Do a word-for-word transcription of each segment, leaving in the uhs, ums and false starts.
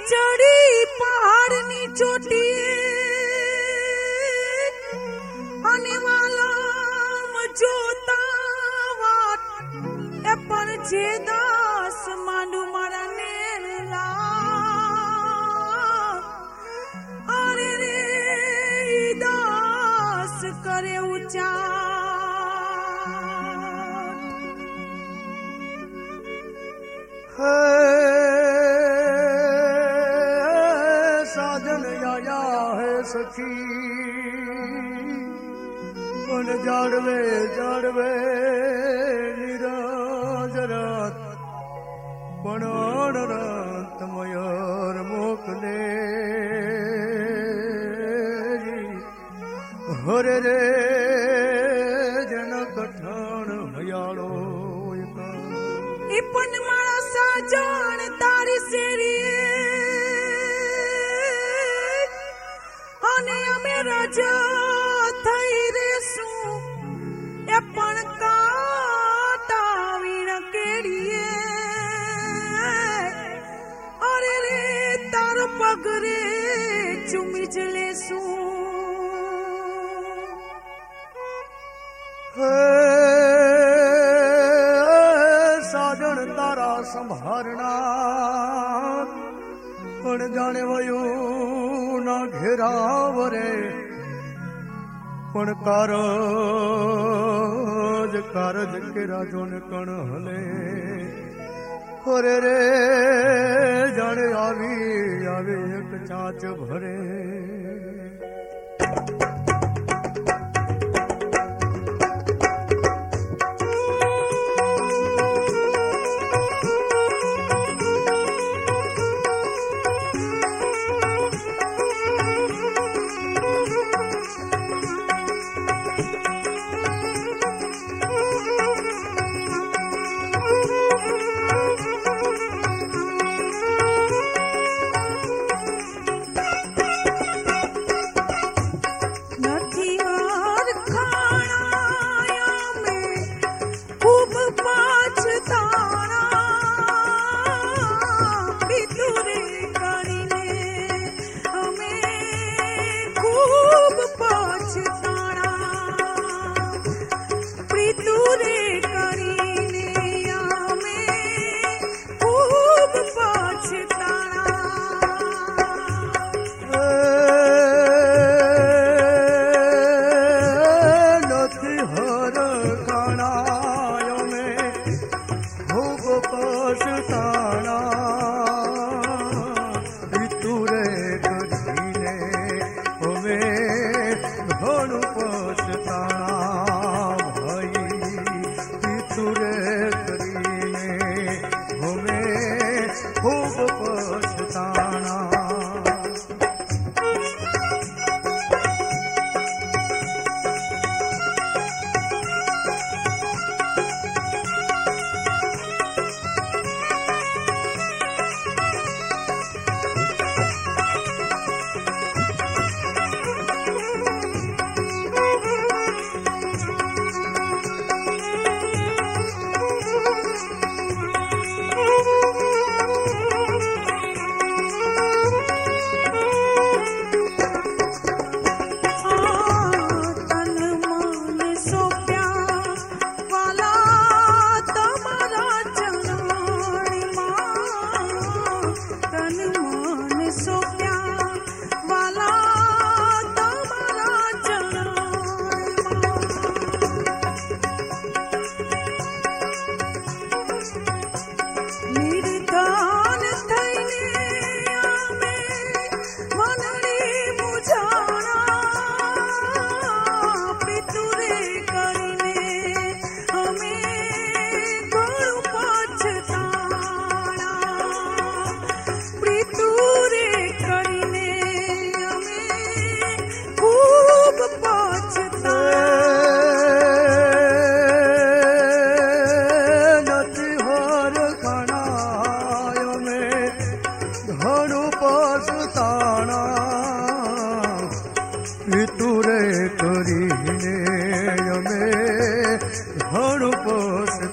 चढ़ी पहाड़नी चोटिए आने वाला जोता वाट ए पर जे दास मांडू मरने ला अरे रे दास करे ऊंचा साजन आया है सखी उन जाड़वे जाड़वे निराज रात पण रात मयूर मोकले हरे रे जन कठाण हयाड़ो इपन मारा साजन तारी सेरी आने अमे राजा थई रेसू ए पण काटा वीण केड़िए अरे रे तार पगरे चुमी जलेसू साजन तारा संभारना पण जाने वयो ना घेराव रे पण कारज कारज के राजोन कण हले हरे रे जाने आवी आवे एक चाच भरे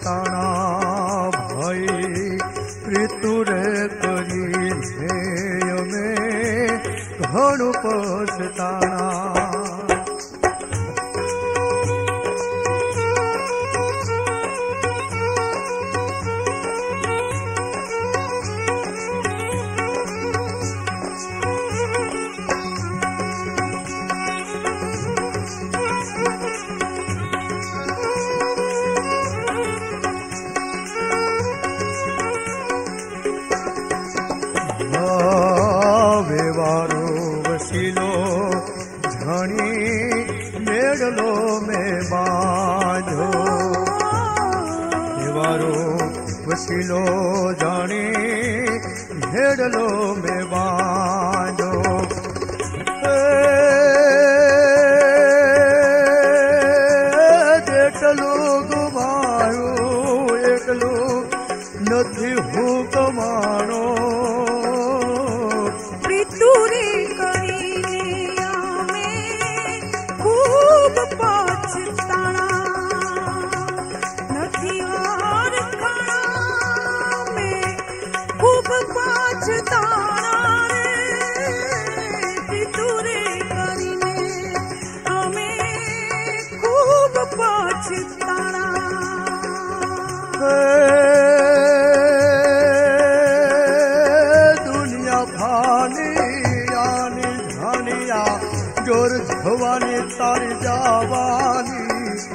भाई ऋतु रे करी पछताना। मेड़लो में बांधो देवारो वसीलो जानी मेड़लो में बांधो। जेटलो गुमायो एकलो नथी हूँ कमाणो प्रीतुरे पछताना नथी और खाना में खूब पछताना रे तुरे करीने हमें खूब पछताना। दुनिया भानी आनी धानिया जोर भवानी तारी जावानी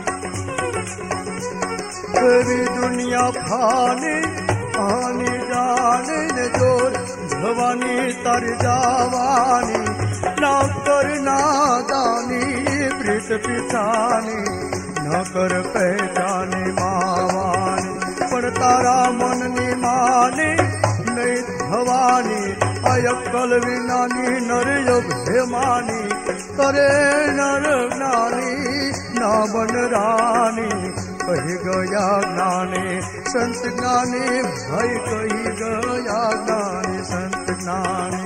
तेरी दुनिया फानी आनी जाने ने जोर भवानी तारी जावानी ना कर ना दानी प्रीत पिछानी ना कर पहचानी मावानी पण तारा मन नी मानी नहीं भवानी अयक्कल विनानी नर योग हेमानी करे नर ज्ञानी ना बन रानी कही गया ज्ञानी संत ज्ञानी भाई कही गया ज्ञानी संत ज्ञानी।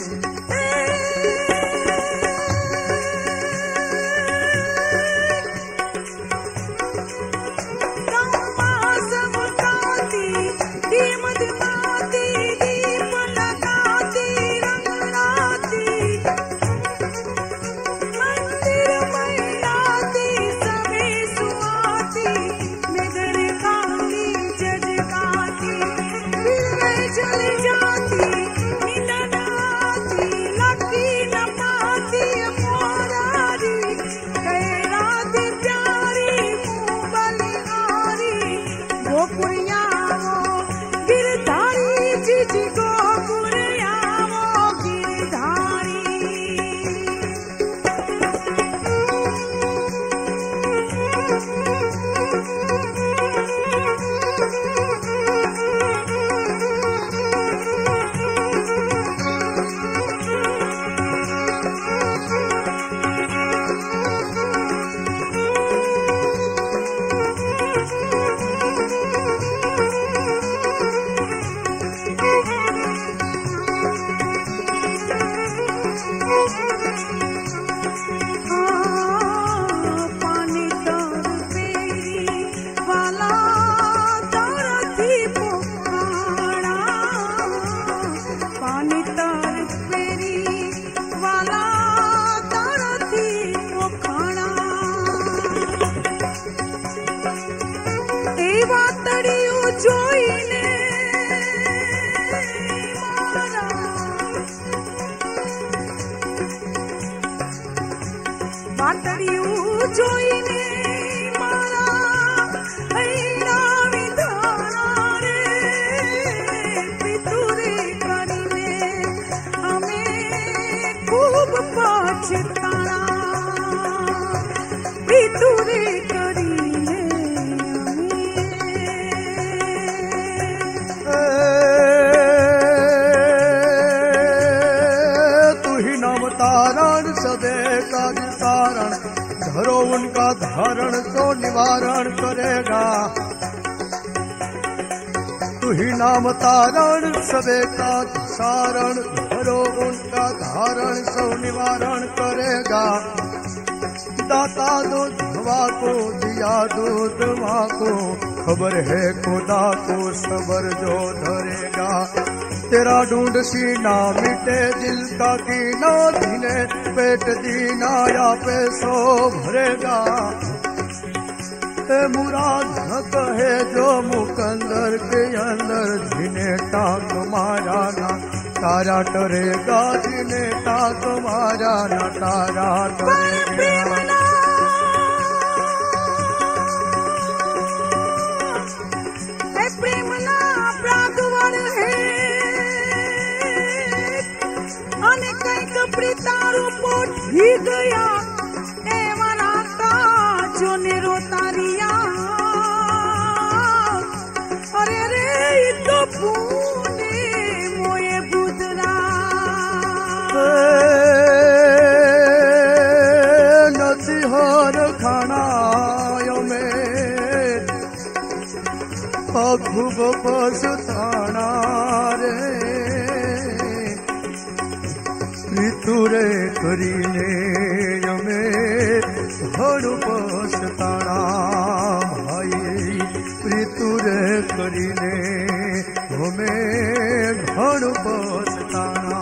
धरो उनका धारण तो निवारण करेगा तू ही नाम तारण सबे का सारण धरो उनका धारण सो निवारण करेगा। दाता दूध हवा को दिया दूध माँ को खबर है खुदा को सबर जो धरेगा तेरा ढूंढ सीना मिटे दिल का कीना धीने पेट दीना या पैसो भरेगा मुराद न कहे जो मुकंदर के अंदर जिन्हें टाक मारा ना तारा टरेगा जिन्हें टाक मारा ना तारा टरेगा प्रेमना प्रागवर है અને કંઈક પ્રીતારો પોઠી ગયા એવા રાતા જોને રોતારિયા અરે રે ઈ તો પૂને મોએ બુધરા નથી હર ખાણાયો મે खूब पछताना रे ऋतुरे करीने यमे घड़ पछताना भाई ऋतुरे करीने हमें घड़ पछताना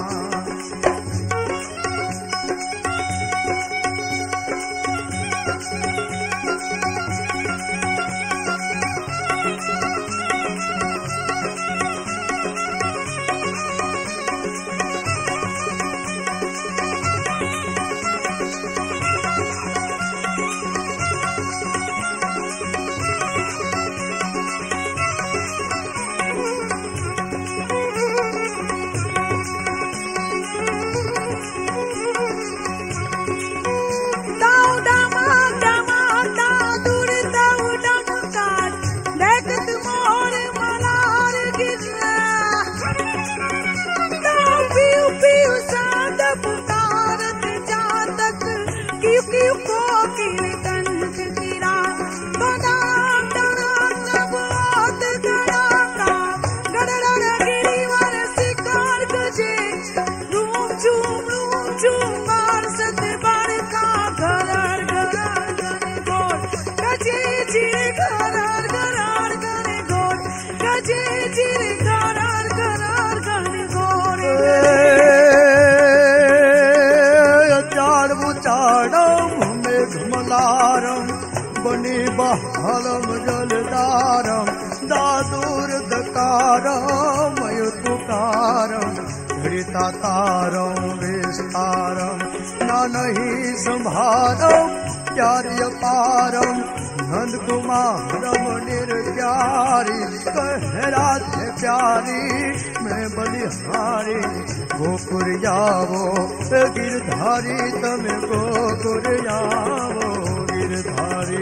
बनी बहालम जलदारम दादूर दकारम मयुतुकारम हरिता तारम विस्तारम ना नहीं संभारम प्यारी पारम नंद कुमारम निर्प्यारी कह राधे प्यारी मैं बलिहारी गोकुर जावो गिरधारी तमें गोकुर जावो गिरधारी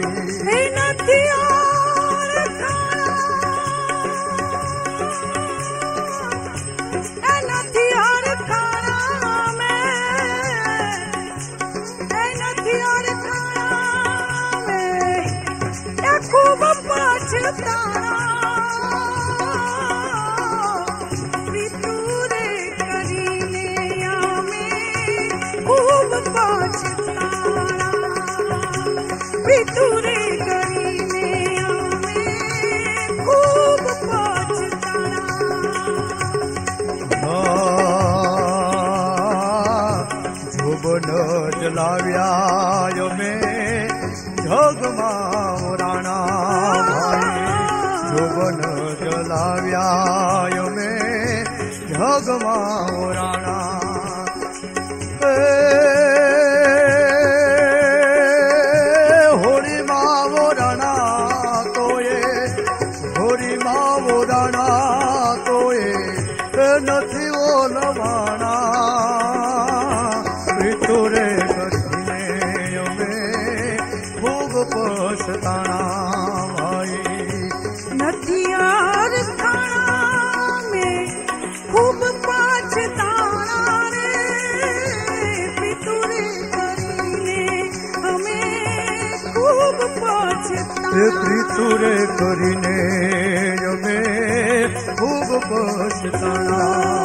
खूब पछताना ऋतुरे करीने यामे खूब पछताना ऋतुरे करीने यामे खूब पछताना जोबन जलाव्या यमे जगमा राणा भाई जोबन जलाव्याय में जगमा राणा होरी मावो राणा तोए होरी मावो राणा तोए नथी ओलवाणा ऋतुरे पछताना भाई नदियार खाना में खूब पछताना रे पितुरे करीने हमें खूब पछताना पितुरे करीने हमें खूब पछताना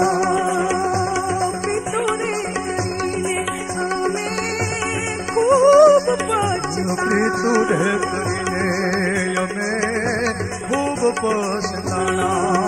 पितुरे करीने हमें खूब पछताना पितुरे करीने हमें खूब पछताना।